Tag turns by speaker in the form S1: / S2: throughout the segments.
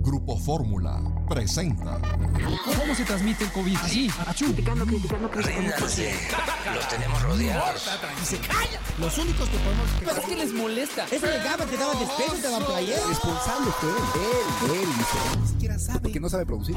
S1: Grupo Fórmula presenta.
S2: ¿Cómo se transmite el COVID? Así,
S3: criticando.
S4: Ríndanse, los tenemos rodeados.
S2: Y se calla. Los únicos que podemos... Pero es que les molesta.
S5: Ese llegaba, te daban despecho, te daban playera.
S6: Responsable fue él, ni siquiera sabe. Que no sabe producir.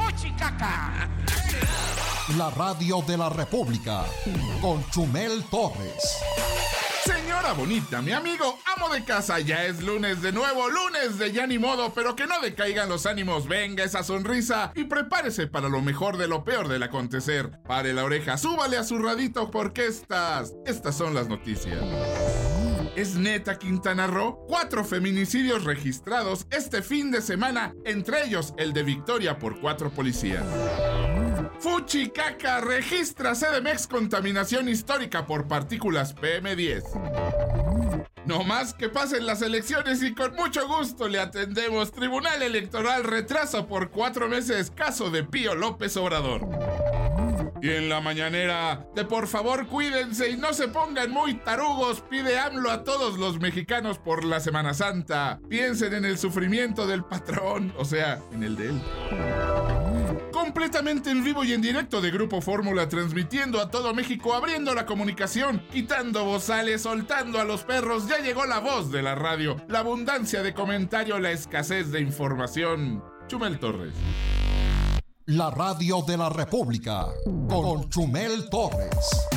S1: La radio de la República con Chumel Torres.
S7: Señora bonita, mi amigo, amo de casa, ya es lunes de nuevo, lunes de ya ni modo, pero que no decaigan los ánimos, venga esa sonrisa y prepárese para lo mejor de lo peor del acontecer. Pare la oreja, súbale a su radito porque estas son las noticias. ¿Es neta Quintana Roo? 4 feminicidios registrados este fin de semana, entre ellos el de Victoria por 4 policías. Fuchicaca registra CDMX contaminación histórica por partículas PM10. No más que pasen las elecciones y con mucho gusto le atendemos. Tribunal Electoral retrasa por 4 meses caso de Pío López Obrador. Y en la mañanera de por favor cuídense y no se pongan muy tarugos, pide AMLO a todos los mexicanos por la Semana Santa. Piensen en el sufrimiento del patrón, o sea, en el de él. Completamente en vivo y en directo de Grupo Fórmula, transmitiendo a todo México, abriendo la comunicación, quitando bozales, soltando a los perros. Ya llegó la voz de la radio, la abundancia de comentario, la escasez de información. Chumel Torres.
S1: La radio de la República con Chumel Torres.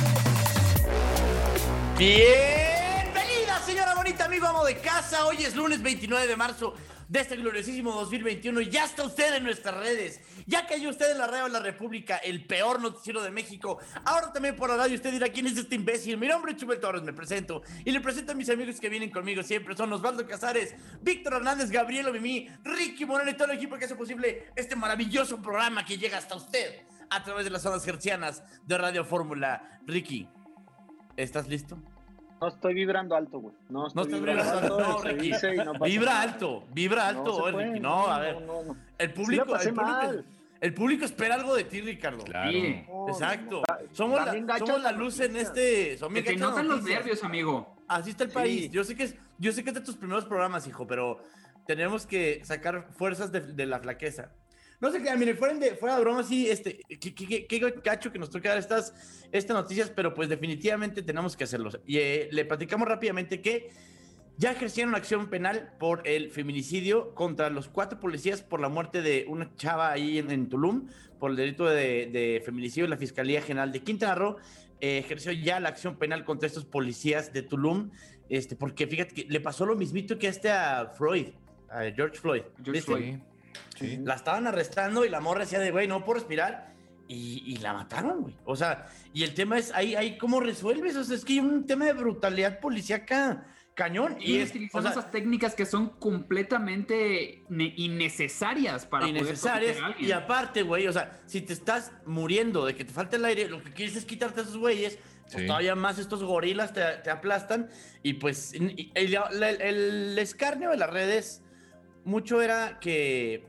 S3: Bienvenida, señora bonita, amigo, amo de casa. Hoy es lunes 29 de marzo de este gloriosísimo 2021 y ya está usted en nuestras redes. Ya cayó usted en la radio de la República, el peor noticiero de México. Ahora también por la radio usted dirá, ¿quién es este imbécil? Mi nombre es Chumel Torres, me presento. Y le presento a mis amigos que vienen conmigo siempre. Son Osvaldo Casares, Víctor Hernández, Gabriel Mimí, Ricky Moreno y todo el equipo que hace posible este maravilloso programa que llega hasta usted a través de las ondas hertzianas de Radio Fórmula. Ricky, ¿estás listo?
S8: No estoy vibrando alto, güey. No
S3: estás vibrando alto. No, Ricky. Vibra alto, Ricky. No, a ver.
S8: No.
S3: El público espera algo de ti, Ricardo.
S2: Claro.
S3: Sí, exacto. Somos la luz en este.
S2: Que te notan los nervios, amigo.
S3: Así está el país. Yo sé que es de tus primeros programas, hijo, pero tenemos que sacar fuerzas de la flaqueza. No sé qué, miren, fuera de broma, sí, qué cacho que nos toca dar estas noticias, pero pues definitivamente tenemos que hacerlo. Y le platicamos rápidamente que ya ejercieron acción penal por el feminicidio contra los 4 policías por la muerte de una chava ahí en Tulum, por el delito de feminicidio. La Fiscalía General de Quintana Roo ejerció ya la acción penal contra estos policías de Tulum, porque fíjate que le pasó lo mismito que a George Floyd. Sí. La estaban arrestando y la morra decía de, güey, no puedo respirar, y la mataron, güey. O sea, y el tema es, ahí ¿cómo resuelves? O sea, es que hay un tema de brutalidad policíaca cañón.
S2: Y utilizando esas técnicas que son completamente innecesarias para poder proteger a alguien.
S3: Y aparte, güey, o sea, si te estás muriendo de que te falta el aire, lo que quieres es quitarte a esos güeyes, pues todavía más estos gorilas te aplastan, y pues el escarnio de las redes mucho era que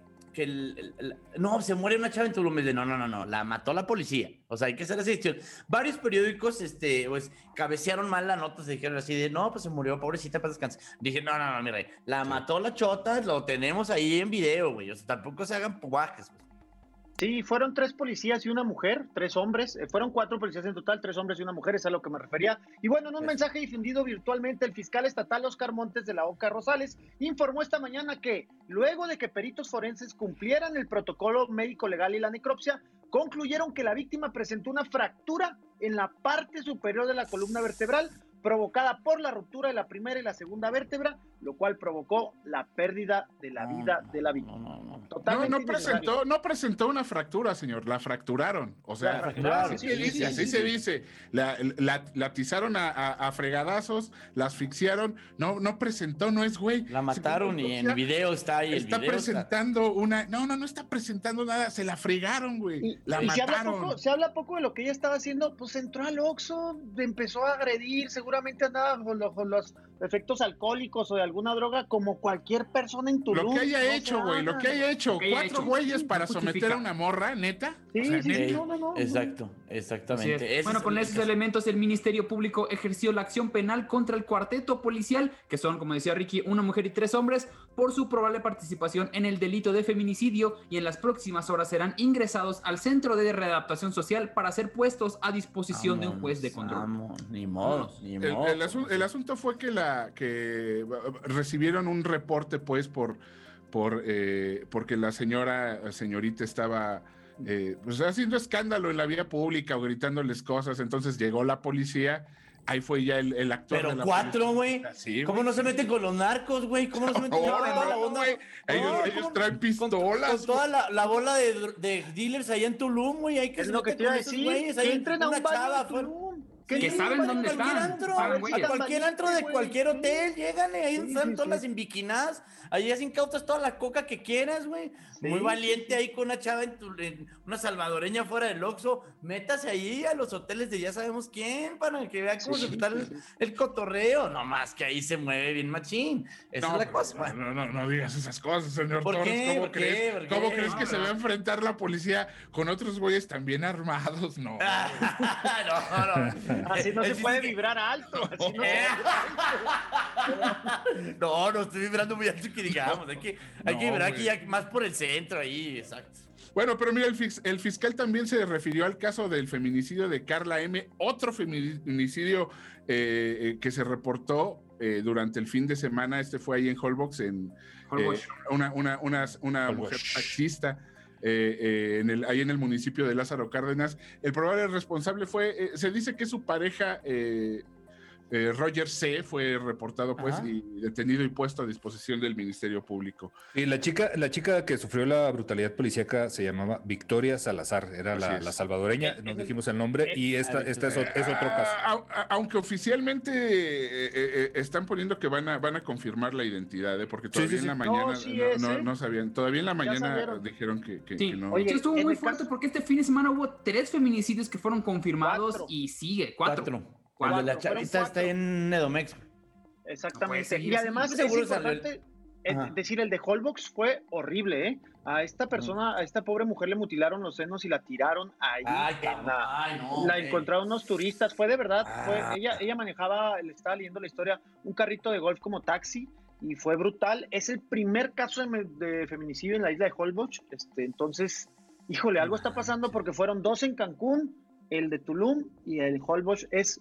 S3: no, se muere una chava en Tulum. No, la mató la policía. O sea, hay que hacer esa decisión. Varios periódicos, pues, cabecearon mal la nota, se dijeron así de, no, pues se murió, pobrecita, para descansar. Dije, no, mira, la mató la chota, lo tenemos ahí en video, güey. O sea, tampoco se hagan pubajes, güey.
S8: Sí, fueron 3 policías y una mujer, 3 hombres, fueron 4 policías en total, 3 hombres y una mujer, es a lo que me refería. Y bueno, en un mensaje difundido virtualmente, el fiscal estatal Oscar Montes de la Oca Rosales informó esta mañana que luego de que peritos forenses cumplieran el protocolo médico legal y la necropsia, concluyeron que la víctima presentó una fractura en la parte superior de la columna vertebral, provocada por la ruptura de la primera y la segunda vértebra, lo cual provocó la pérdida de la vida de la víctima.
S7: No presentó una fractura, señor, la fracturaron. O sea, así se dice. La atizaron a fregadazos, la asfixiaron, no presentó, no es güey.
S3: La mataron y en video está ahí.
S7: Está presentando una. No está presentando nada, se la fregaron, güey. La mataron.
S8: Se habla poco de lo que ella estaba haciendo, pues entró al Oxxo, empezó a agredir, seguramente andaba con los efectos alcohólicos o de alguna droga, como cualquier persona en Tulum.
S7: Lo que haya hecho, güey, lo que haya hecho. 4 güeyes para someter a una morra, ¿neta?
S8: Sí,
S7: o sea,
S8: sí, no.
S3: Exacto. Exactamente.
S2: Bueno, con esos elementos el Ministerio Público ejerció la acción penal contra el cuarteto policial, que son, como decía Ricky, una mujer y 3 hombres, por su probable participación en el delito de feminicidio, y en las próximas horas serán ingresados al Centro de Readaptación Social para ser puestos a disposición de un juez de control.
S3: Ni modo.
S7: El asunto fue que recibieron un reporte, pues, porque la señorita estaba pues haciendo escándalo en la vía pública o gritándoles cosas. Entonces llegó la policía. Ahí fue ya el actor.
S3: Pero
S7: de la
S3: 4, güey.
S7: Sí,
S3: ¿Cómo no se meten con los narcos, güey? ¿Cómo no se meten con toda la onda?
S7: Ellos traen pistolas.
S3: Con toda la bola de dealers allá en Tulum, güey. Hay que
S8: es lo que te iba a decir. Que entren a un baño de Tulum.
S2: Que saben dónde están.
S3: A cualquier antro de cualquier hotel, llegan ahí están todas las imbiquinadas. Ahí hacen incautas toda la coca que quieras, güey. Muy valiente ahí con una chava en una salvadoreña fuera del Oxxo. Métase ahí a los hoteles de ya sabemos quién para que vea cómo se está el cotorreo. No más que ahí se mueve bien machín. Esa es la cosa.
S7: No digas esas cosas, señor
S3: ¿Por
S7: Torres.
S3: qué?
S7: ¿Cómo crees que se va a enfrentar la policía con otros güeyes también armados? No.
S8: No. Así no se puede vibrar alto. Así
S3: no estoy vibrando muy alto que digamos. Hay que vibrar aquí ya más por el centro ahí, exacto.
S7: Bueno, pero mira, el fiscal también se refirió al caso del feminicidio de Carla M., otro feminicidio que se reportó durante el fin de semana. Este fue ahí en Holbox, una mujer taxista. Ahí en el municipio de Lázaro Cárdenas. El probable responsable se dice que su pareja, Roger C., fue reportado pues y detenido y puesto a disposición del Ministerio Público.
S9: Y la chica que sufrió la brutalidad policíaca se llamaba Victoria Salazar, era la salvadoreña, nos dijimos el nombre, y esta es otro caso.
S7: Aunque oficialmente están poniendo que van a confirmar la identidad, porque todavía en la mañana no sabían, todavía en la mañana dijeron que no.
S2: Oye, estuvo muy fuerte porque este fin de semana hubo 3 feminicidios que fueron confirmados y sigue, 4.
S3: La chavita está en Edomex.
S8: Exactamente. Y además es importante decir, el de Holbox fue horrible, ¿eh? A esta persona, a esta pobre mujer le mutilaron los senos y la tiraron ahí. La encontraron unos turistas. Fue de verdad, ella manejaba, le estaba leyendo la historia, un carrito de golf como taxi, y fue brutal. Es el primer caso de feminicidio en la isla de Holbox. Entonces, híjole, algo está pasando porque fueron 2 en Cancún, el de Tulum y el Holbox. Es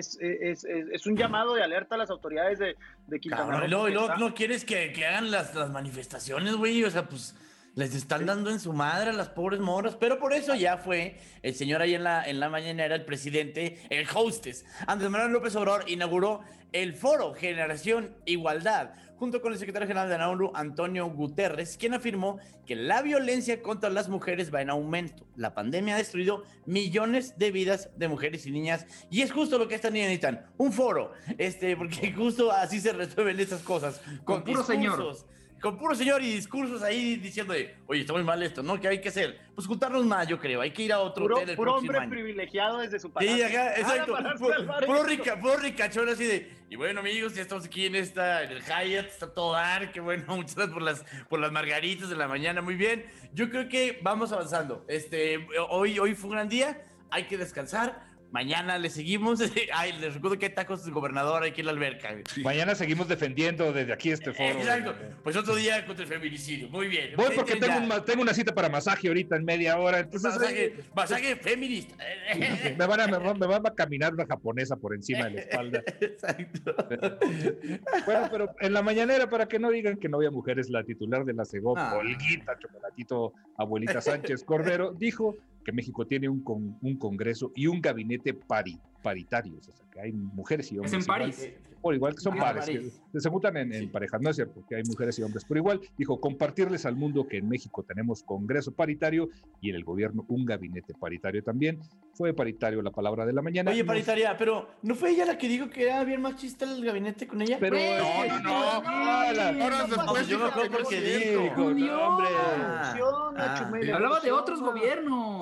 S8: un llamado de alerta a las autoridades de Quintana Roo.
S3: Y luego no quieres que hagan las manifestaciones, güey. O sea, pues les están dando en su madre a las pobres morras. Pero por eso ya fue el señor ahí en la mañanera, el presidente, el hostess, Andrés Manuel López Obrador, inauguró el foro Generación Igualdad, junto con el secretario general de la ONU, Antonio Guterres, quien afirmó que la violencia contra las mujeres va en aumento. La pandemia ha destruido millones de vidas de mujeres y niñas, y es justo lo que estas niñas necesitan, un foro, porque justo así se resuelven esas cosas.
S2: Con puro señor.
S3: Con puro señor y discursos ahí diciendo oye, está muy mal esto, ¿no? ¿Qué hay que hacer? Pues juntarnos más, yo creo. Hay que ir a otro hotel el
S8: puro
S3: próximo
S8: hombre
S3: año.
S8: Privilegiado desde su palacio.
S3: Sí, acá, exacto. Puro ricachón así de, y bueno, amigos, ya estamos aquí en el Hyatt, está todo dar, qué bueno, muchas gracias por las margaritas de la mañana, muy bien. Yo creo que vamos avanzando. Hoy fue un gran día, hay que descansar. Mañana le seguimos. Les recuerdo que hay tacos del gobernador aquí en la alberca.
S9: Sí. Mañana seguimos defendiendo desde aquí este foro.
S3: Exacto. Pues otro día contra el feminicidio. Muy bien.
S9: Voy porque tengo una cita para masaje ahorita en media hora. Entonces,
S3: masaje feminista.
S9: Me van a caminar una japonesa por encima de la espalda.
S3: Exacto.
S9: Bueno, pero en la mañanera, para que no digan que Novia Mujer es la titular de la Segov, Olguita, Chocolatito, Abuelita Sánchez Cordero, dijo que México tiene un congreso y un gabinete paritarios, o sea, que hay mujeres y hombres.
S2: Es en París.
S9: Por igual que son pares, que se juntan en parejas, no es cierto, que hay mujeres y hombres por igual. Dijo, compartirles al mundo que en México tenemos congreso paritario y en el gobierno un gabinete paritario también. Fue paritario la palabra de la mañana.
S3: Oye, paritaria, pero ¿no fue ella la que dijo que era bien machista el gabinete con ella?
S9: Pero
S7: no.
S3: Yo me acuerdo que dijo.
S9: hombre.
S8: Chumel.
S2: Hablaba de otros gobiernos.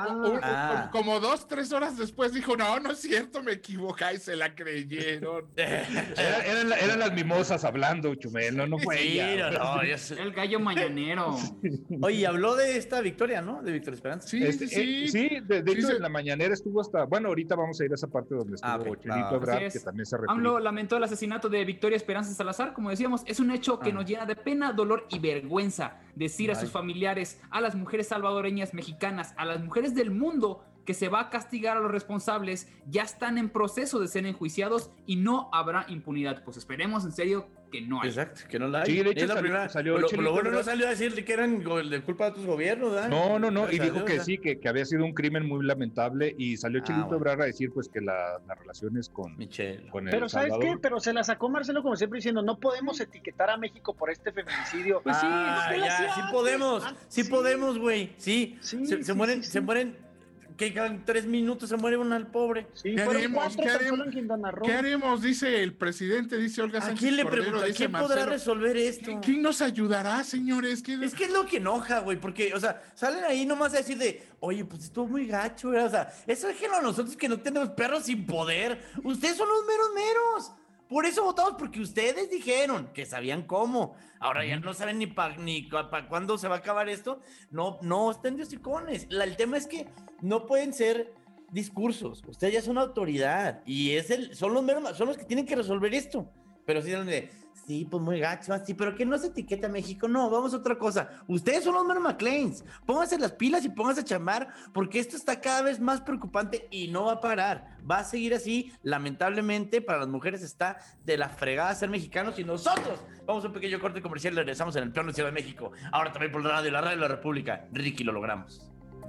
S7: Como 2-3 horas después dijo, no es cierto, me equivoqué y se la creyeron.
S9: Eran las mimosas hablando, Chumel, no fue
S3: Sí,
S9: ella.
S3: no, yo sé.
S2: El gallo mañanero.
S3: Oye, habló de esta victoria, ¿no? De Víctor Esperanza.
S7: Sí.
S9: De hecho, en la mañanera estuvo hasta... Bueno, ahorita vamos a ir a esa parte donde estuvo
S3: ok.
S9: Chelito Ebrard,
S2: Así es.
S9: que también se refirió.
S2: AMLO lamentó el asesinato de Victoria Esperanza Salazar, como decíamos, es un hecho que nos llena de pena, dolor y vergüenza decir a sus familiares, a las mujeres salvadoreñas, mexicanas, a las mujeres del mundo que se va a castigar a los responsables, ya están en proceso de ser enjuiciados y no habrá impunidad. Pues esperemos en serio que no hay.
S3: Exacto, que no la hay.
S9: Sí, de hecho
S3: Es la primera.
S9: salió
S3: Lo
S9: Chelito
S3: bueno no
S9: Ebrard.
S3: salió a decirle que eran de culpa de otros gobiernos, ¿verdad?
S9: No, y
S3: Gracias a
S9: dijo
S3: Dios,
S9: que
S3: ¿verdad?
S9: sí, que había sido un crimen muy lamentable y salió Chelito
S3: bueno.
S9: Ebrard a decir pues que las relaciones con
S3: Michelle.
S9: El
S8: Pero ¿sabes
S9: Salvador...
S8: qué? Pero se la sacó Marcelo como siempre diciendo, no podemos etiquetar a México por este feminicidio.
S2: Pues sí,
S3: Ah,
S8: lo que
S3: ya,
S8: hacía
S3: sí
S8: antes.
S3: podemos, sí
S8: Sí.
S3: podemos, güey, sí.
S8: Sí,
S3: Se
S8: sí,
S3: mueren,
S8: sí.
S3: se mueren, que en 3 minutos se muere una al pobre.
S8: Sí,
S7: ¿Qué
S8: fueron
S7: haremos?
S8: 4 tan solo en Quintana Roo.
S7: ¿Qué haremos? Dice el presidente, dice Olga
S3: ¿A
S7: Sánchez
S3: quién le
S7: Cordero,
S3: pregunta?
S7: dice
S3: ¿Quién podrá
S7: Marcelo.
S3: resolver esto?
S7: ¿Quién nos ayudará, señores?
S3: Es que es lo que enoja, güey, porque, o sea, salen ahí nomás a decir de, oye, pues estuvo muy gacho, güey, o sea, eso déjenlo a nosotros que no tenemos perros sin poder. Ustedes son los meros. Por eso votamos, porque ustedes dijeron que sabían cómo. Ahora ya no saben ni para cuándo se va a acabar esto. No estén de hocicones. El tema es que no pueden ser discursos. Ustedes ya son autoridad y son los que tienen que resolver esto. Pero sí, sí, pues muy gacho, así, pero que no se etiqueta a México. No, vamos a otra cosa. Ustedes son los meros McLeans. Pónganse las pilas y pónganse a chamar, porque esto está cada vez más preocupante y no va a parar. Va a seguir así. Lamentablemente, para las mujeres está de la fregada ser mexicanos y nosotros. Vamos a un pequeño corte comercial y regresamos en el peor noticiero de México. Ahora también por la radio de la República. Ricky, lo logramos.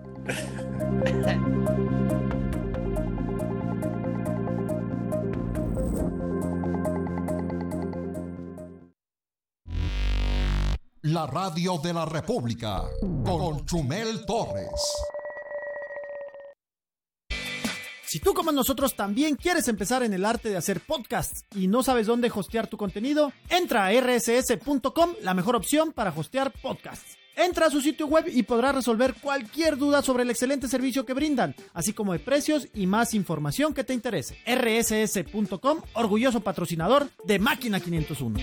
S1: La radio de la República con Chumel Torres.
S5: Si tú como nosotros también quieres empezar en el arte de hacer podcasts y no sabes dónde hostear tu contenido, entra a rss.com, la mejor opción para hostear podcasts. Entra a su sitio web y podrás resolver cualquier duda sobre el excelente servicio que brindan, así como de precios y más información que te interese. rss.com, orgulloso patrocinador de Máquina 501.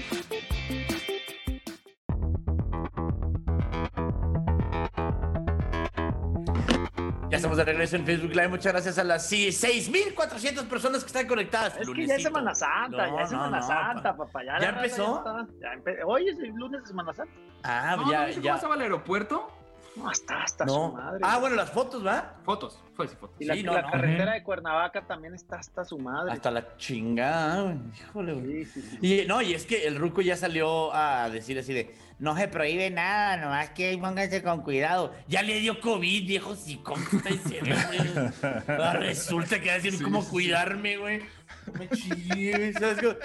S3: Ya estamos de regreso en Facebook Live. Muchas gracias a las 6,400 personas que están conectadas.
S8: Es que ya es Semana Santa,
S3: No,
S8: papá.
S3: ¿Ya empezó?
S8: Hoy es el lunes de Semana Santa.
S3: Ah,
S2: No,
S3: ya,
S2: ¿no viste
S3: ya.
S2: cómo estaba el aeropuerto?
S8: No, hasta
S3: No.
S8: su madre.
S3: Ah, bueno, las fotos, ¿va?
S2: Fotos.
S8: Y la,
S3: sí,
S8: la
S3: no.
S8: carretera de Cuernavaca también está hasta su madre.
S3: Hasta la chingada, güey. Híjole, güey.
S8: Sí.
S3: Y es que el ruco ya salió a decir así de, no se prohíbe nada, nomás que pónganse con cuidado. Ya le dio COVID, viejo, sí, ¿cómo te está diciendo, güey? Resulta que va a decir cómo cuidarme, güey. Me chingue, ¿sabes qué?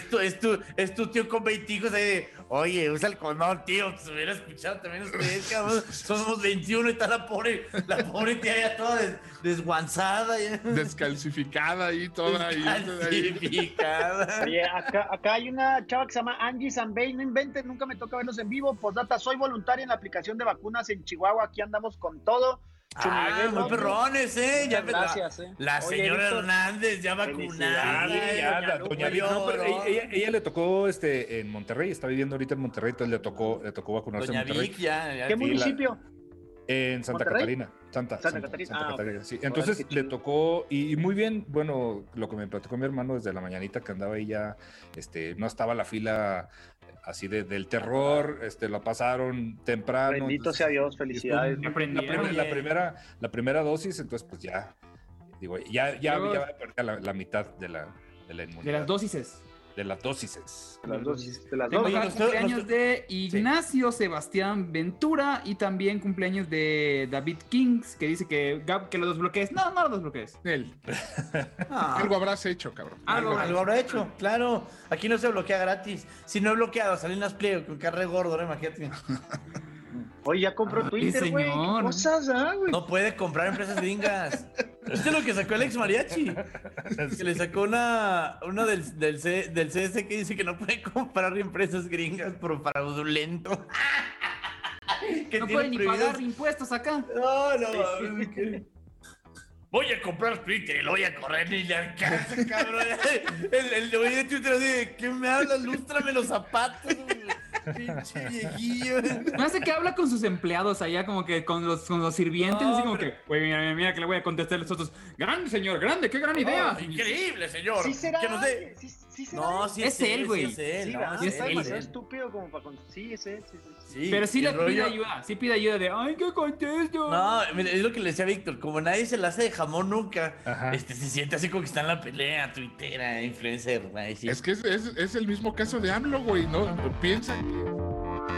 S3: Es tu tío con 20 hijos ahí de, oye, usa el condón, tío, se hubiera escuchado también ustedes, cabrón. Somos 21 y está la pobre tía ya toda desguanzada. Ya.
S7: Descalcificada ahí, toda ahí.
S3: Descalcificada.
S8: Oye, acá hay una chava que se llama Angie Zambey, no inventes, nunca me toca verlos en vivo. Postdata, soy voluntaria en la aplicación de vacunas en Chihuahua, aquí andamos con todo.
S3: Ah, muy perrones, ya
S8: gracias,
S3: la
S8: Oye,
S3: señora
S8: Víctor,
S3: Hernández ya vacunada.
S8: felicidades,
S9: Ya, doña Vic, no, pero
S3: ¿no?
S9: ella le tocó en Monterrey, está viviendo ahorita en Monterrey, entonces le tocó vacunarse
S3: Doña
S9: en Monterrey.
S3: Vic ya.
S8: ¿Qué
S3: sí,
S8: municipio?
S9: En Santa
S8: ¿Monterrey?
S9: Catarina. Santa
S8: Catarina.
S9: Catarina, sí.
S8: Órale,
S9: Entonces
S8: qué
S9: le
S8: chido.
S9: tocó, y muy bien, bueno, lo que me platicó mi hermano desde la mañanita que andaba ahí ya, no estaba la fila así del terror, la pasaron temprano.
S8: Bendito
S9: entonces,
S8: sea Dios, felicidades.
S9: estuvo
S2: Aprendieron.
S9: la primera dosis, entonces pues ya, digo, ya
S2: Luego-
S9: va a perder la mitad de la inmunidad.
S2: De las dosises.
S9: De las dosis.
S8: De las dos.
S2: Tengo
S3: Oye,
S2: acá
S3: nosotros-
S2: cumpleaños de Ignacio Sebastián Ventura y también cumpleaños de David Kings, que dice que lo desbloquees. No lo desbloquees.
S7: Él.
S3: Ah,
S7: Algo habrás hecho, cabrón.
S2: Algo
S3: habrá hecho, claro. Aquí no se bloquea gratis. Si no he bloqueado a Salinas Pliego con carre gordo, ¿no? Imagínate.
S8: Oye, ya compró
S2: Ay,
S8: Twitter, güey.
S2: señor.
S8: ¿Qué cosas, güey?
S3: No puede comprar empresas gringas. ¿Viste lo que sacó el ex mariachi? Que le sacó una del CS que dice que no puede comprar empresas gringas por fraudulento. que
S2: no
S3: tiene
S2: pueden ni
S3: prohibidos.
S2: pagar impuestos acá.
S3: No, voy a comprar Twitter y lo voy a correr ni le alcanza, cabrón. El de hoy de Twitter así de, ¿qué me hablas? Lústrame los zapatos, pinche viejillo.
S2: Me hace que habla con sus empleados allá, como que con los sirvientes,
S3: No,
S2: así como
S3: pero-
S2: que, güey, mira que le voy a contestar a los otros. Grande, señor, grande, qué gran idea.
S3: Increíble, señor.
S8: Sí será.
S3: Que nos dé-
S8: Sí será.
S3: No, sí
S2: Es él, güey.
S3: Sí, es él,
S8: Sí,
S3: no,
S8: ¿verdad?
S3: sí
S8: Está
S2: él,
S8: demasiado
S3: es él.
S8: estúpido como para... Sí, es él, sí.
S3: Sí,
S2: Pero sí
S3: el
S2: le pide
S3: rollo-
S2: ayuda, sí pide ayuda de, ay, que contesto.
S3: No, mira, es lo que le decía a Víctor, como nadie se la hace de jamón nunca,
S9: Ajá.
S3: se siente así como que está en la pelea, tuitera, influencer, ahí sí.
S7: Es que es el mismo caso de AMLO, güey, ¿no? Piensa que...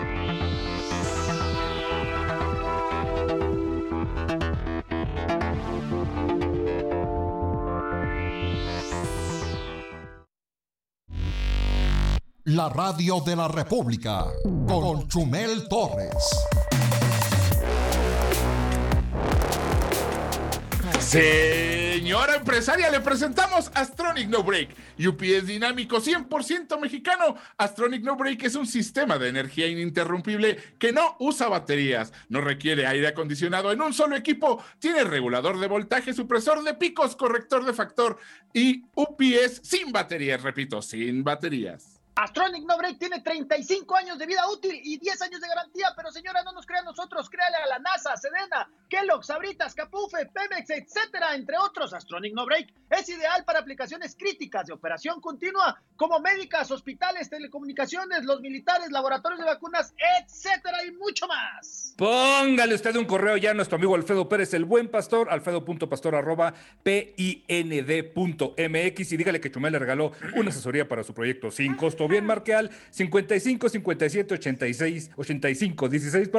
S1: La radio de la República con Chumel Torres.
S7: Señora empresaria, le presentamos Astronic No Break, UPS dinámico 100% mexicano. Astronic No Break es un sistema de energía ininterrumpible que no usa baterías, no requiere aire acondicionado en un solo equipo, tiene regulador de voltaje, supresor de picos, corrector de factor y UPS sin baterías, repito, sin baterías.
S8: Astronic No Break tiene 35 años de vida útil y 10 años de garantía, pero señora, no nos crea a nosotros, créale a la NASA, Sedena, Kellogg's, Sabritas, Capufe, Pemex, etcétera, entre otros. Astronic No Break es ideal para aplicaciones críticas de operación continua, como médicas, hospitales, telecomunicaciones, los militares, laboratorios de vacunas, etcétera, y mucho más.
S9: Póngale usted un correo ya a nuestro amigo Alfredo Pérez, el buen pastor, alfredo.pastor@pind.mx, y dígale que Chumel le regaló una asesoría para su proyecto sin costo. Bien, marque al 55 57 86 85 16,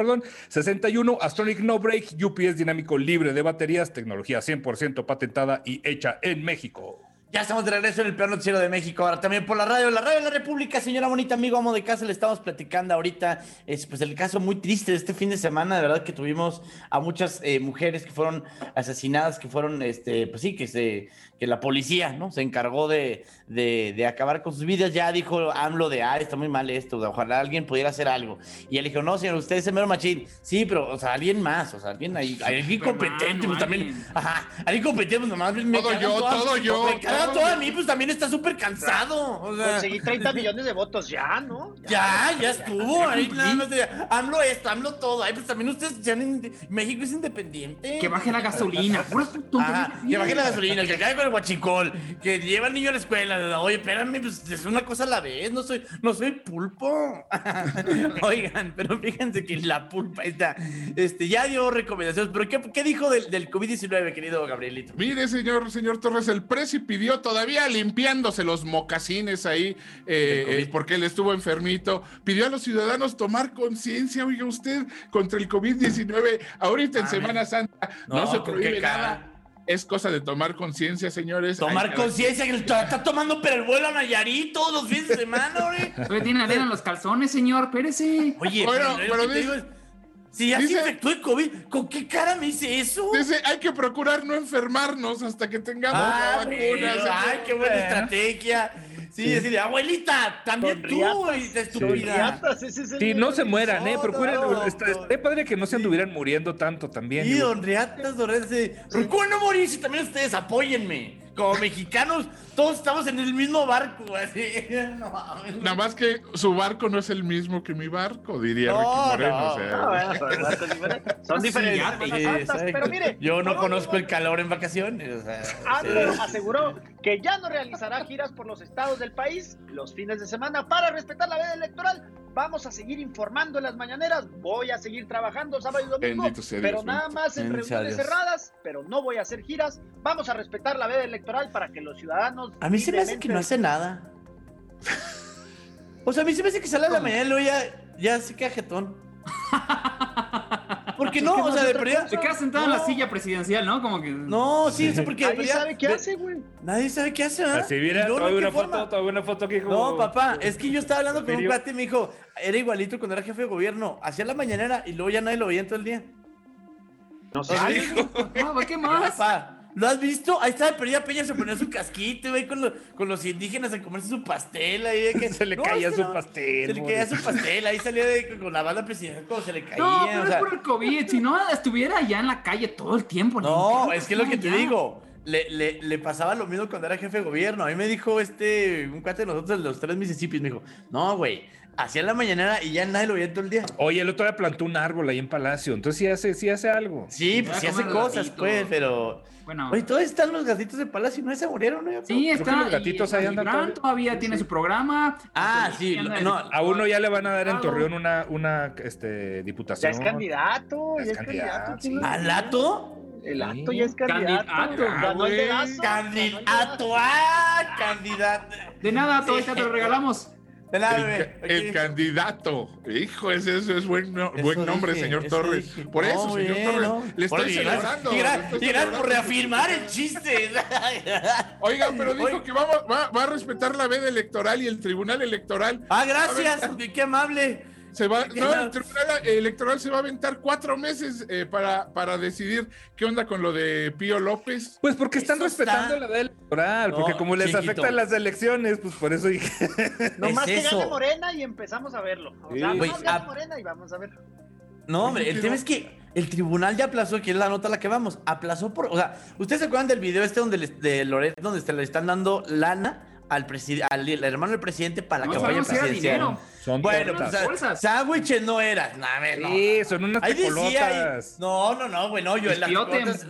S9: 61. Astronic No Break, UPS dinámico libre de baterías, tecnología 100% patentada y hecha en México.
S3: Ya estamos de regreso en el peor noticiero de México, ahora también por la radio de la República. Señora bonita, amigo, amo de casa, le estamos platicando ahorita, pues el caso muy triste de este fin de semana, de verdad que tuvimos a muchas mujeres que fueron asesinadas, que fueron, pues sí, que la policía, ¿no? Se encargó de acabar con sus vidas. Ya dijo AMLO está muy mal esto, ojalá alguien pudiera hacer algo. Y él dijo, no, señor, usted es el mero machín. Sí, pero, o sea, alguien más, o sea, alguien competente, pues también, ajá, alguien competente, pues nomás me
S7: Todo
S3: cagan
S7: yo,
S3: todas-
S7: todo yo.
S3: me cagan todo a mí, pues también está súper cansado. O sea,
S8: Conseguí 30 millones de votos ya, ¿no?
S3: ya estuvo. Ahí nada más de AMLO esto, AMLO todo. Ay, pues también ustedes ya México es independiente.
S2: Que baje la gasolina.
S3: Ajá, que baje la gasolina, que caiga con el guachicol, que lleva al niño a la escuela. Oye, espérame, pues es una cosa a la vez, no soy pulpo. Oigan, pero fíjense que la pulpa está, ya dio recomendaciones, pero ¿qué dijo del COVID-19, querido Gabrielito?
S7: Mire, señor Torres, el presi pidió todavía limpiándose los mocasines ahí, porque él estuvo enfermito, pidió a los ciudadanos tomar conciencia, oiga usted, contra el COVID-19, ahorita en Semana Santa, no se prohíbe nada. Es cosa de tomar conciencia, señores.
S3: Tomar conciencia, que está tomando pero el vuelo a Nayarit todos los fines de semana, güey.
S2: Oye, tiene arena en los calzones, señor, espérese.
S3: Oye,
S7: Bueno, pero
S3: te digo, si ya se infectó de COVID, ¿con qué cara me dice eso?
S7: Dice, hay que procurar no enfermarnos hasta que tengamos la vacuna.
S3: Ay, qué buena estrategia. Sí, decir, abuelita, también tú, estúpida.
S9: Sí, no se mueran, procuren, estaría padre que no se anduvieran muriendo tanto también.
S3: Sí, don Riatas, procuren no morirse, también ustedes, apóyenme. Como mexicanos, todos estamos en el mismo barco, así. No,
S7: nada más que su barco no es el mismo que mi barco, diría Ricky Moreno.
S8: Son diferentes. Pero mire,
S3: yo no conozco el calor en vacaciones.
S8: Aseguró que ya no realizará giras por los estados del país los fines de semana para respetar la veda electoral. Vamos a seguir informando en las mañaneras. Voy a seguir trabajando sábado y domingo, pero nada más en reuniones cerradas. Pero no voy a hacer giras. Vamos a respetar la veda electoral para que los ciudadanos.
S3: A mí se me hace que no hace nada. O sea, a mí se me hace que sale a la mañana y luego ya se queda jetón. Porque no, o sea, de verdad.
S2: Se queda sentado en la silla presidencial, ¿no? Como que.
S3: No, sí, eso porque.
S8: Nadie sabe qué hace, güey.
S3: Nadie sabe qué hace, ¿verdad?
S9: Así, mira, todavía una foto que dijo.
S3: No, papá, es que yo estaba hablando con un cuate y me dijo, era igualito cuando era jefe de gobierno. Hacía la mañanera y luego ya nadie lo veía en todo el día.
S8: No sé.
S2: ¿Qué más?
S3: Papá, ¿Lo has visto? Ahí estaba Perdida Peña, se ponía su casquito, güey, con los indígenas a comerse su pastel. Ahí, que...
S9: Se le caía su pastel.
S3: Se le caía su pastel, ahí salía con la banda presidencial cuando se le caía.
S2: No, pero es por el COVID, si no estuviera allá en la calle todo el tiempo.
S3: No, es que es lo que te digo. Le pasaba lo mismo cuando era jefe de gobierno. A mí me dijo un cuate de nosotros, de los 3 Mississippis, me dijo, no, güey, hacía la mañanera y ya nadie lo veía todo el día.
S9: Oye, el otro día plantó un árbol ahí en Palacio, entonces sí hace algo.
S3: Sí, pues sí hace cosas, pues, pero...
S2: Bueno.
S3: Oye, todos están los gatitos de Palacio, ¿no se murieron? ¿No?
S2: Sí, están.
S9: Los gatitos ahí andan
S2: todavía tiene su programa.
S3: Sí, no,
S9: a uno ya le van a dar en Torreón una diputación.
S8: Ya es candidato,
S3: Sí. ¿Al Lato?
S8: El Lato ya es candidato.
S3: Candidato.
S2: De nada, ahorita te lo regalamos.
S3: De nada, bebé.
S7: El candidato. Hijo, eso es buen nombre, señor Torres. Por eso, señor Torres. Le estoy celebrando.
S3: Gracias por reafirmar el chiste.
S7: Oiga, pero dijo que va a respetar la veda electoral y el tribunal electoral.
S3: Gracias. Qué amable.
S7: El tribunal electoral se va a aventar 4 meses para decidir qué onda con lo de Pío López.
S9: Pues porque están respetando la veda electoral, porque como les afectan las elecciones, pues por eso dije.
S8: Nomás que gane Morena y empezamos a verlo.
S3: Gane
S8: Morena y vamos a verlo.
S3: No, hombre, el tema es que el tribunal ya aplazó, que es la nota a la que vamos, aplazó o sea, ¿ustedes se acuerdan del video de Loret donde le están dando lana al hermano del presidente para la campaña presidencial? Bueno, pues sándwiches no era.
S9: Sí, son unas tecolotas.
S3: No, güey, no, yo las tecolotas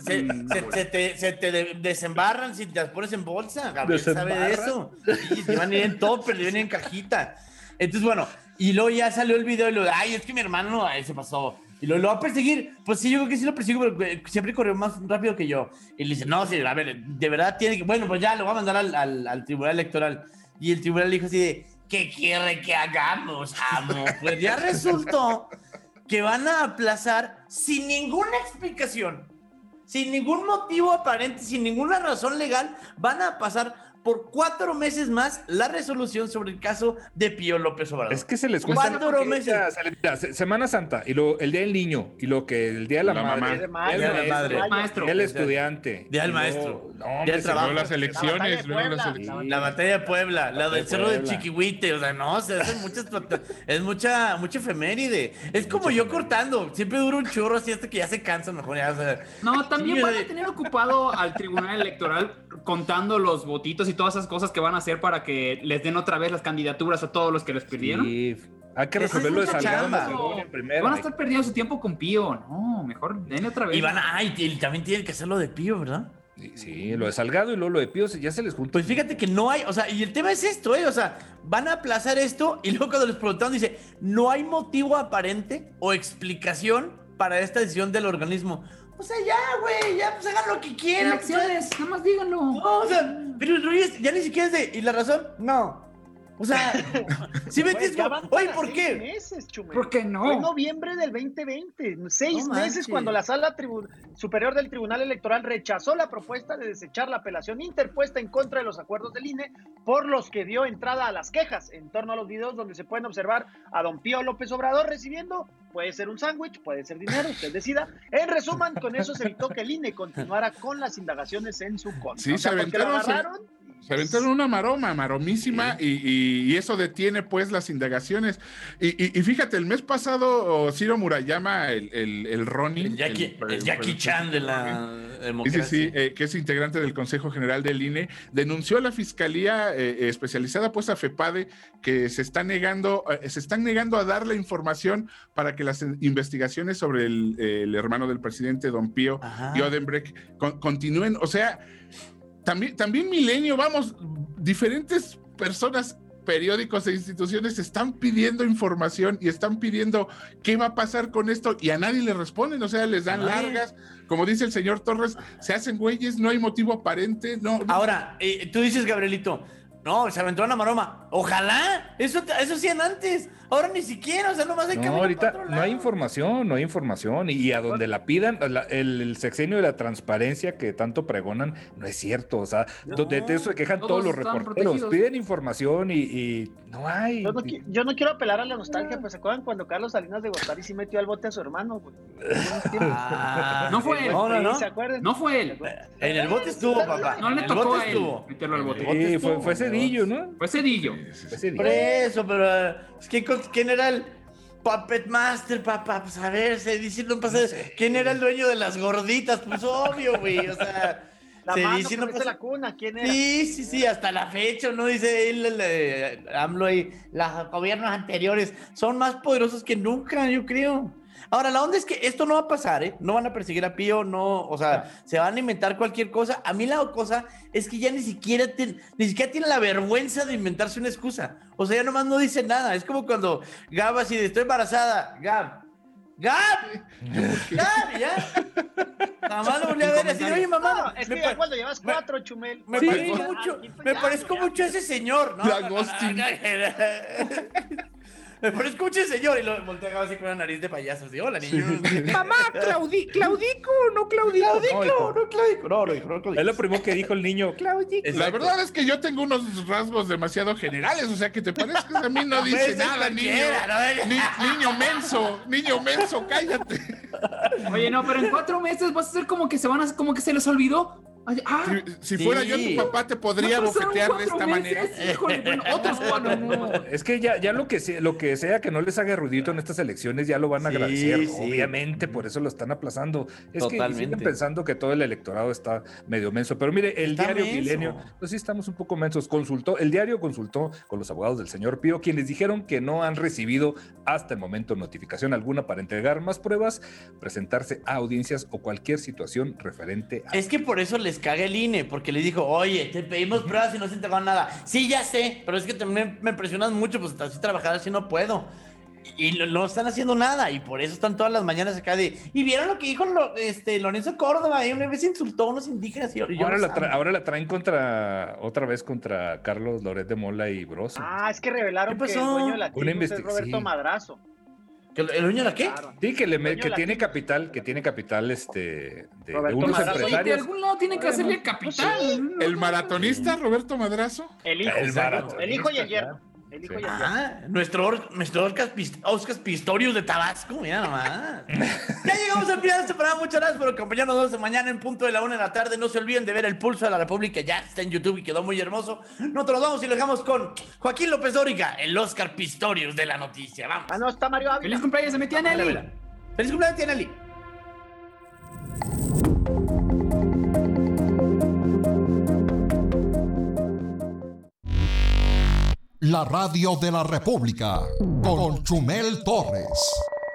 S3: se te desembarran si te las pones en bolsa. Gabriel sabe de eso. Sí, te van a ir en topper, te vienen en cajita. Entonces, bueno, y luego ya salió el video y es que mi hermano se pasó. Y lo va a perseguir. Pues sí, yo creo que sí lo persigo, pero siempre corrió más rápido que yo. Y le dice, no, sí, a ver, de verdad tiene que... Bueno, pues ya lo va a mandar al tribunal electoral. Y el tribunal le dijo así de, ¿qué quiere que hagamos, amo? Pues ya resultó que van a aplazar sin ninguna explicación, sin ningún motivo aparente, sin ninguna razón legal, van a pasar por 4 meses más la resolución sobre el caso de Pío López Obrador.
S9: Es que se les cuesta
S3: 4 meses.
S9: Semana Santa, y luego el Día del Niño, y lo que el Día de la Madre.
S3: Día del
S2: maestro.
S9: Día del estudiante.
S3: Día del maestro.
S7: Día del trabajo. Las elecciones.
S3: La batalla de Puebla, la del Cerro de Chiquihuite. O sea, no, se hacen es mucha efeméride. Es como yo cortando. Siempre dura un chorro así hasta que ya se cansa mejor. Ya, o sea,
S2: no, también van a tener ocupado al tribunal electoral contando los votitos y todas esas cosas que van a hacer para que les den otra vez las candidaturas a todos los que les perdieron.
S9: Sí, hay que resolverlo de Salgado.
S2: Van a estar perdiendo su tiempo con Pío. No, mejor denle otra vez.
S3: Y también tienen que hacer lo de Pío, ¿verdad?
S9: Sí, lo de Salgado y luego lo de Pío ya se les juntó.
S3: Pues fíjate que no hay, o sea, y el tema es esto, o sea, van a aplazar esto y luego cuando les preguntaron dice, no hay motivo aparente o explicación para esta decisión del organismo. O sea, ya, güey, ya pues hagan lo que quieran.
S2: Elecciones, nada más díganlo.
S3: No, o sea, pero Ruiz ya ni siquiera es de, ¿y la razón? No. O sea, ¿sí me entiendes? Oye, ¿por qué?
S8: Meses,
S2: ¿Por qué no?
S8: Fue en noviembre del 2020, 6 meses cuando la Sala Superior del Tribunal Electoral rechazó la propuesta de desechar la apelación interpuesta en contra de los acuerdos del INE, por los que dio entrada a las quejas en torno a los videos donde se pueden observar a don Pío López Obrador recibiendo, puede ser un sándwich, puede ser dinero, usted decida. En resumen, con eso se evitó que el INE continuara con las indagaciones en su contra.
S7: Sí, se aventaron una maromísima, y eso detiene pues las indagaciones. Y fíjate, el mes pasado Ciro Murayama, el Ronnie,
S3: el Jackie Chan de la democracia,
S7: sí, que es integrante del Consejo General del INE, denunció a la Fiscalía especializada pues a FEPADE que se están negando a dar la información para que las investigaciones sobre el hermano del presidente, don Pío y Odebrecht, continúen. O sea, también Milenio, vamos, diferentes personas, periódicos e instituciones están pidiendo información y están pidiendo qué va a pasar con esto y a nadie le responden, o sea, les dan largas, como dice el señor Torres, se hacen güeyes, no hay motivo aparente, no.
S3: Ahora, tú dices, Gabrielito, no, se aventó una maroma. Ojalá. Eso hacían antes. Ahora ni siquiera, o sea, nomás hay que...
S9: No, ahorita no hay información y a donde la pidan, el sexenio de la transparencia que tanto pregonan, no es cierto, o sea, de eso se quejan todos los reporteros, piden información y no hay.
S8: Yo no quiero apelar a la nostalgia, pues ¿se acuerdan cuando Carlos Salinas de Gortari sí metió al bote a su hermano, güey?
S2: No fue él.
S3: No.
S8: ¿Se acuerdan?
S2: No fue él.
S3: En el bote estuvo, papá.
S2: No le tocó a él meterlo al bote.
S9: Sí, fue Cedillo, ¿no?
S2: Fue Cedillo.
S3: Por eso, pero es que ¿quién era el Puppet Master, papá? Pues a ver, no pasa. ¿Quién era el dueño de las gorditas? Pues obvio, güey, o sea...
S8: La mano que mete la cuna, ¿quién era?
S3: Sí, hasta la fecha, ¿no? Dice él, AMLO ahí, los gobiernos anteriores son más poderosos que nunca, yo creo. Ahora, la onda es que esto no va a pasar, ¿eh? No van a perseguir a Pío, no, o sea, se van a inventar cualquier cosa. A mí la cosa es que ya ni siquiera tiene la vergüenza de inventarse una excusa. O sea, ya nomás no dice nada. Es como cuando Gab así de, estoy embarazada, Gab, ya. Nada más lo volví a ver así, oye, mamá.
S8: Es que ya cuando llevas 4, Chumel.
S3: Me parezco mucho a ese señor, ¿no? Me parezco mucho a ese señor y lo volteaba así con una nariz de payaso. Así, hola, niño.
S9: Mamá, Claudico, no Claudico.
S3: No, hijo.
S9: Es lo primero que dijo el niño, Claudico.
S7: La verdad es que yo tengo unos rasgos demasiado generales, o sea, que te parezcas a mí no dice nada, niño menso, cállate.
S2: Oye, no, pero en 4 meses vas a hacer como que se les olvidó.
S7: Si fuera yo tu papá, te podría bofetear de esta manera.
S2: Híjole, bueno, otros 4 no.
S9: Es que ya lo que sea que no les haga ruidito en estas elecciones ya lo van a agradecer, obviamente, por eso lo están aplazando. Es que siguen pensando que todo el electorado está medio menso, pero mire, el diario Milenio, pues sí estamos un poco mensos, el diario consultó con los abogados del señor Pío, quienes dijeron que no han recibido hasta el momento notificación alguna para entregar más pruebas, presentarse a audiencias o cualquier situación referente a...
S3: Es que por eso les caga el INE, porque les dijo, oye, te pedimos pruebas y no se entregaron nada. Sí, ya sé, pero es que también me presionas mucho, pues así trabajar así no puedo. Y no están haciendo nada, y por eso están todas las mañanas acá de... ¿Y vieron lo que dijo Lorenzo Córdoba? Y una vez insultó a unos indígenas y
S9: ahora la traen otra vez contra Carlos Loret de Mola y Broso.
S8: Es que revelaron que el dueño de la tribu es Roberto Madrazo.
S3: ¿El dueño de la qué?
S9: Claro. Sí, que tiene capital, de unos empresarios.
S2: De algún lado tiene que hacerle capital.
S7: ¿El maratonista Roberto Madrazo?
S8: El hijo y el yerno.
S3: Nuestro Oscar Pistorius de Tabasco, mira nomás. Ya llegamos al final de este programa. Muchas gracias por acompañarnos mañana en punto de la 1 de la tarde. No se olviden de ver El Pulso de la República, ya está en YouTube y quedó muy hermoso. Nosotros vamos y lo dejamos con Joaquín López Dóriga, el Oscar Pistorius de la noticia. Vamos.
S8: No, está Mario Ávila.
S2: Feliz cumpleaños de mi tía Nelly.
S3: Feliz cumpleaños, tía Nelly.
S1: La radio de la República con Chumel Torres.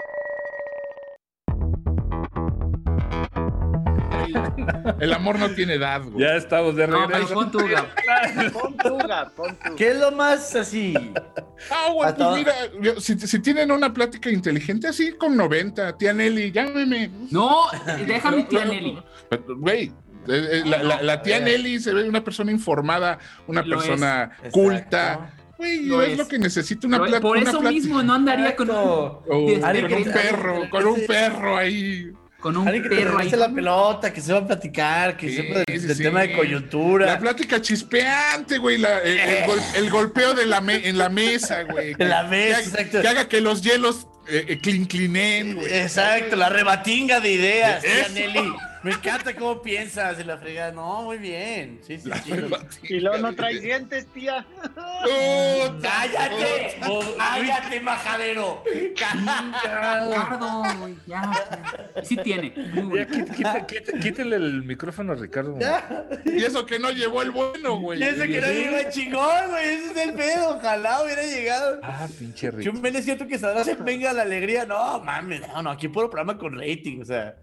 S7: El amor no tiene edad, güey.
S9: Ya estamos de regreso.
S2: Pon tu
S8: Gab.
S3: ¿Qué es lo más así?
S7: Güey, pues mira, si tienen una plática inteligente así con 90, tía Nelly, llámeme.
S2: No, déjame tía Nelly.
S7: Güey, la tía Nelly se ve una persona informada, una persona culta. Güey, es lo que necesita una plática.
S2: Por eso mismo no andaría con
S7: un perro ahí.
S2: Con un
S3: perro
S2: ahí.
S3: Que la pelota, que sepa platicar, que sepa del tema de coyuntura.
S7: La plática chispeante, güey. El golpeo en la mesa, güey.
S3: En la mesa, exacto.
S7: Que haga que los hielos clinen, güey.
S3: Exacto, la rebatinga de ideas, tía Nelly. Me encanta cómo piensas en la fregada. No, muy bien. Sí.
S8: Y luego no traes dientes, tía.
S3: ¡Cállate! ¡Cállate, majadero!
S2: Ricardo, ya. Sí tiene.
S9: Quítale el micrófono a Ricardo.
S7: Y eso que no llevó el bueno, güey.
S3: Y eso que no llegó el chingón, güey. Ese es el pedo. Ojalá hubiera llegado.
S9: Pinche Ricardo.
S3: Yo me siento que se venga la alegría. No, mames. No, aquí puro programa con rating, o sea.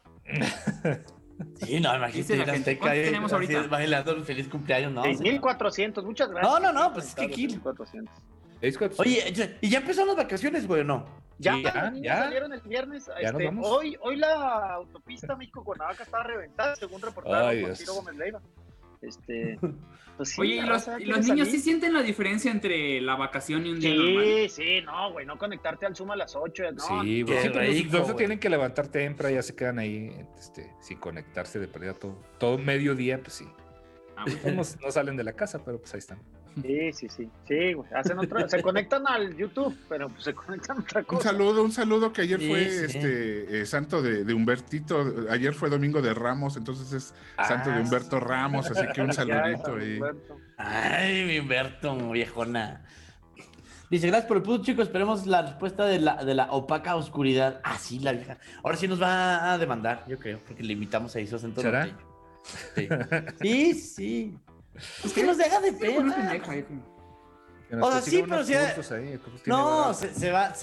S3: Sí, no, imagínate la gente.
S2: ¿Cuánto tenemos ahorita?
S3: Bailando feliz cumpleaños, ¿no?
S8: 6,400, muchas gracias.
S3: No, pues es que aquí.
S8: 6,400.
S3: Oye, ¿y ya empezaron las vacaciones, güey, o no?
S8: Ya salieron el viernes. Hoy la autopista México-Cuernavaca estaba reventada, según reportaron por Ciro Gómez Leiva. Pues sí,
S2: Oye, ¿y los niños sí sienten la diferencia entre la vacación y un día normal?
S8: Sí, no, güey, no conectarte al Zoom a las 8. No,
S9: Sí,
S3: qué
S9: güey.
S3: rico,
S9: No
S3: güey.
S9: tienen que levantar temprano, ya se quedan ahí sin conectarse de perdida todo mediodía, pues sí.
S2: Ah, bueno.
S9: No salen de la casa, pero pues ahí están.
S8: Sí, güey, se conectan al YouTube, pero pues se conectan a otra
S7: Un
S8: cosa.
S7: saludo que ayer
S3: Sí,
S7: fue
S3: sí.
S7: santo de Humbertito, ayer fue domingo de Ramos, entonces es santo de Humberto Ramos, así que un saludito ahí.
S3: Ay, mi Humberto, viejona. Dice, gracias por el punto, chicos. Esperemos la respuesta de la opaca oscuridad. Ah, sí, la vieja. Ahora sí nos va a demandar, yo creo, porque le invitamos a su acento
S9: ¿Será?
S3: norteño. Sí. Es que nos deja de
S2: Sí, bueno,
S3: pena.
S2: pendeja, hijo.
S9: Que nos
S3: O sea,
S9: consigan
S3: sí, pero
S9: unos
S3: sí,
S9: puntos ahí, pues, tiene
S3: No,
S9: barato.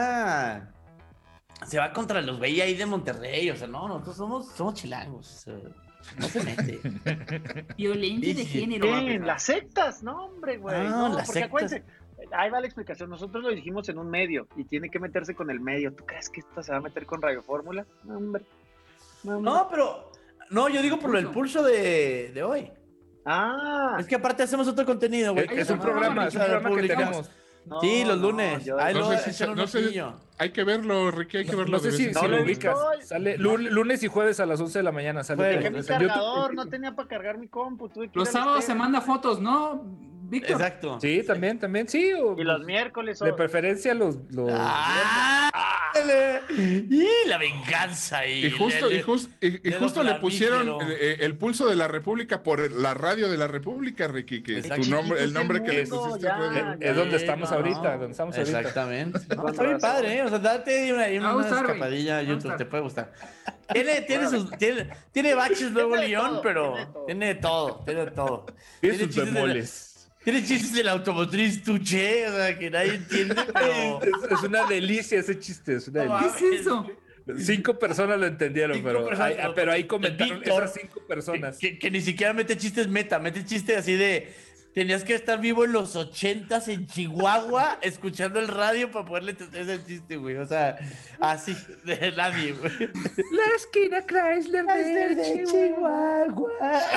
S3: se va contra los güey ahí de Monterrey. O sea, no, nosotros somos chilangos. O sea, no se mete.
S2: Violencia de
S3: Sí,
S2: género. va a
S8: Bien,
S2: pegar.
S8: las sectas, no, hombre, güey.
S3: Ah,
S8: No,
S3: las
S8: porque
S3: sectas.
S8: acuérdense, ahí va la explicación. Nosotros lo dijimos en un medio y tiene que meterse con el medio. ¿Tú crees que esta se va a meter con Radio Fórmula? No, hombre.
S3: No, pero. No, yo digo por lo del pulso de hoy.
S8: Ah,
S3: Es que aparte hacemos otro contenido, güey.
S9: Es un programa que tenemos.
S8: no,
S3: Sí, los
S8: no,
S3: lunes.
S8: yo-
S3: Ahí
S7: No
S3: lo
S7: sé si-
S3: echan un
S7: no sé-
S3: ojillo.
S7: Hay que verlo, Ricky, hay que verlo.
S9: No sé
S7: de
S9: si
S7: vez en
S9: lo
S8: lo he
S7: cuando.
S9: ubicas.
S8: visto.
S9: Sale lunes y jueves a las 11 de la mañana. Sale
S3: Bueno,
S8: dejé
S9: todo
S8: mi
S9: eso en YouTube.
S8: cargador, no tenía para cargar mi compu. Tuve que ir
S2: Los
S8: al
S2: sábados se
S8: estéreo.
S2: manda fotos, ¿no, Víctor?
S3: Exacto.
S9: Sí, también, sí.
S8: Y los miércoles.
S9: De preferencia los
S3: ¡Ah! Y la venganza.
S7: Y justo le
S3: flamígero.
S7: pusieron el pulso de la República por la radio de la República, Ricky, que es
S3: Está
S7: tu nombre, el
S8: chiquito
S7: nombre
S8: ese
S7: que le
S8: mundo,
S7: pusiste
S8: ya.
S7: fue de-
S9: es donde estamos
S3: no,
S9: ahorita,
S3: no.
S9: donde estamos ahorita.
S3: Exactamente. No,
S8: Con
S3: está bien
S8: razón.
S3: padre, ¿eh? O sea, date una
S2: Va a gustar, güey.
S3: escapadilla a
S2: Va a
S3: YouTube,
S2: gustar.
S3: te puede gustar. Tiene baches luego
S8: Tiene de
S3: León,
S8: todo,
S3: pero
S8: tiene de todo.
S3: tiene de todo.
S9: Tiene sus
S3: chistes de la-
S9: bemoles.
S3: Tiene chistes de la automotriz Tuché, o sea, que nadie entiende, pero...
S9: Es una delicia ese chiste, es una
S3: No
S9: delicia.
S2: ¿Qué es eso?
S9: 5 personas lo entendieron,
S3: 5
S9: pero
S3: personas,
S9: pero ahí
S3: el
S9: comentaron
S3: Víctor,
S9: esas 5 personas.
S3: Que ni siquiera mete chistes meta, mete chistes así de... Tenías que estar vivo en los 80s en Chihuahua, escuchando el radio para poderle entender ese chiste, güey. O sea, así, de nadie, güey.
S9: La esquina Chrysler
S3: de Chihuahua.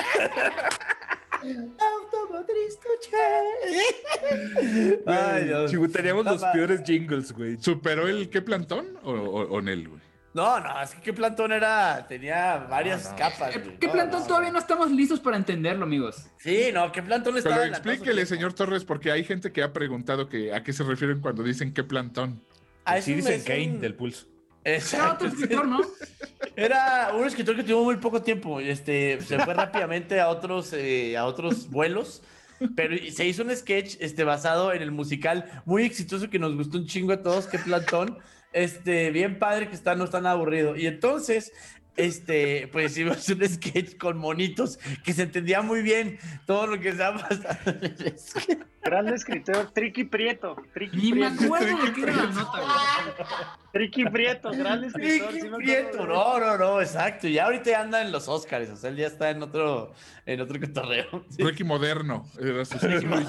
S3: Automotriz Tuché. Ay, Dios.
S9: Teníamos los
S3: Papá.
S9: peores jingles, güey.
S7: ¿Superó el qué plantón o Nel, güey?
S3: No, es que qué plantón era, tenía varias capas. güey.
S2: ¿Qué
S3: No,
S2: plantón?
S3: no.
S2: Todavía no estamos listos para entenderlo, amigos.
S3: Sí, no, qué plantón
S7: Pero
S3: estaba en la
S7: explíquele,
S3: cosa,
S7: señor Torres, porque hay gente que ha preguntado que a qué se refieren cuando dicen qué plantón.
S3: Ah,
S9: Sí
S3: es un-
S9: dicen
S3: es
S9: Kane
S3: un-
S9: del pulso.
S2: Era
S3: Exacto.
S2: otro escritor, ¿no?
S3: Era un escritor que tuvo muy poco tiempo. Se fue rápidamente a otros vuelos. Pero se hizo un sketch basado en el musical muy exitoso que nos gustó un chingo a todos, que Plantón. Bien padre que no tan aburrido. Y entonces, pues hicimos un sketch con monitos que se entendía muy bien todo lo que estaba pasando en el sketch.
S8: Gran escritor, Triqui Prieto.
S2: Ni me acuerdo de qué era la nota, güey.
S8: Triqui Prieto, gran escritor.
S3: Ricky
S8: sí me acuerdo
S3: Prieto,
S8: de él.
S3: no, exacto. Ya ahorita ya anda en los Oscars, o sea, él ya está en otro cotorreo. Sí.
S7: Ricky Moderno. Era su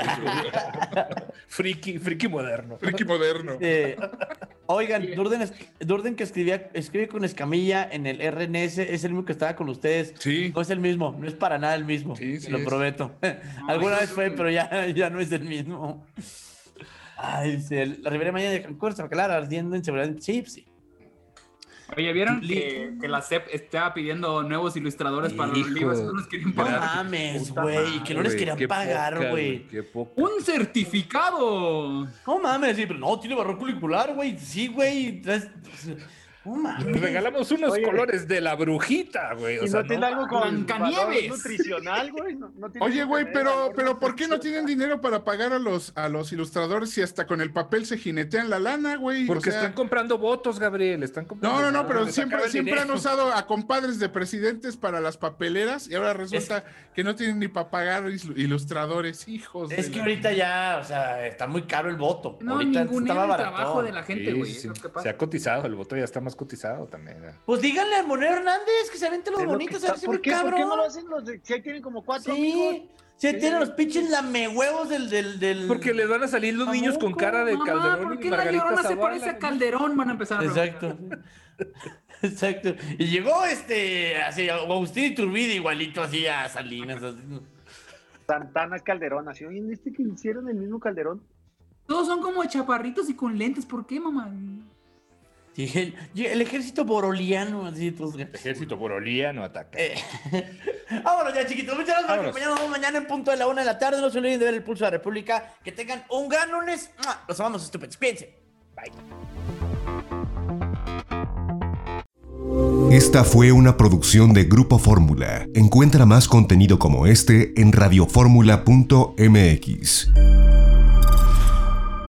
S9: Friki moderno.
S7: Ricky Moderno.
S3: Oigan, Durden que escribe con Escamilla en el RNS, es el mismo que estaba con ustedes.
S7: Sí.
S3: No es el mismo, no es para nada el mismo.
S7: Sí, sí
S3: lo
S7: es.
S3: prometo. Alguna vez fue, pero ya no es el mismo. Ay, dice, la Ribera Mañana de Cancún, Zabacalar, ardiendo en seguridad. Sí, sí.
S2: Oye, ¿vieron que la CEP estaba pidiendo nuevos ilustradores para los libros que no nos querían
S3: No
S2: pagar?
S3: mames,
S8: Puta
S3: güey, que no les
S9: Güey,
S3: querían
S9: qué
S3: pagar,
S9: poca,
S3: güey.
S9: Qué poca.
S2: ¡Un certificado!
S3: No mames, sí, pero no, tiene barro curricular, güey. Sí, güey. No mames.
S9: Regalamos unos
S8: Oye.
S9: colores de la brujita, güey. O
S8: Y
S9: sea,
S8: no tiene algo con
S2: Blancanieves.
S8: valor nutricional, güey. No tiene
S7: Oye,
S8: que
S7: güey,
S8: tener valor
S7: pero ¿por qué no
S8: nutricional?
S7: tienen dinero para pagar a los ilustradores si hasta con el papel se jinetean la lana, güey?
S9: Porque
S7: O sea,
S9: están comprando votos, Gabriel. Están comprando.
S7: No, pero
S9: les acaba el
S7: siempre han
S9: dinero.
S7: usado a compadres de presidentes para las papeleras y ahora resulta que no tienen ni para pagar ilustradores, hijos.
S3: Es
S7: de
S3: que
S7: la-
S3: ahorita ya, o sea, está muy caro el voto.
S2: No,
S3: ahorita
S2: ningunea el
S3: baratón.
S2: trabajo de la gente,
S9: Sí,
S2: güey.
S9: sí,
S2: es lo que
S9: Se
S2: pasa.
S9: ha cotizado, el voto ya está más cotizado también.
S3: Pues díganle a Monero Hernández que se avente los
S8: Es lo que
S3: bonitos,
S8: está-
S3: a ver si
S8: ¿Por
S3: muy
S8: qué? ¿Por
S3: cabrón.
S8: qué no lo hacen los de... Si ahí tienen como 4 amigos?
S3: Sí, sí, tienen los pinches lamehuevos del...
S9: Porque les van a salir los niños con cara de
S2: Mamá,
S9: Calderón
S2: ¿por
S9: y
S2: qué la
S9: Margarita
S2: Llorona se
S9: Zavala,
S2: parece a
S9: ¿no?
S2: Calderón? Van a empezar a
S3: Exacto. Exacto. Y llegó Agustín Iturbide igualito así a Salinas. Así.
S8: Santana Calderón, así, oye, ¿en este que hicieron el mismo Calderón?
S2: Todos son como chaparritos y con lentes, ¿por qué, mamá?
S3: Sí, el ejército boroliano, así, todos.
S9: Ejército boroliano ataca.
S3: Vámonos ya, chiquitos. Muchas gracias por acompañarnos mañana en punto de la 1 de la tarde. No se olviden de ver el Pulso de la República. Que tengan un gran lunes. Los amamos, estúpidos. Cuídense. Bye.
S10: Esta fue una producción de Grupo Fórmula. Encuentra más contenido como este en radioformula.mx.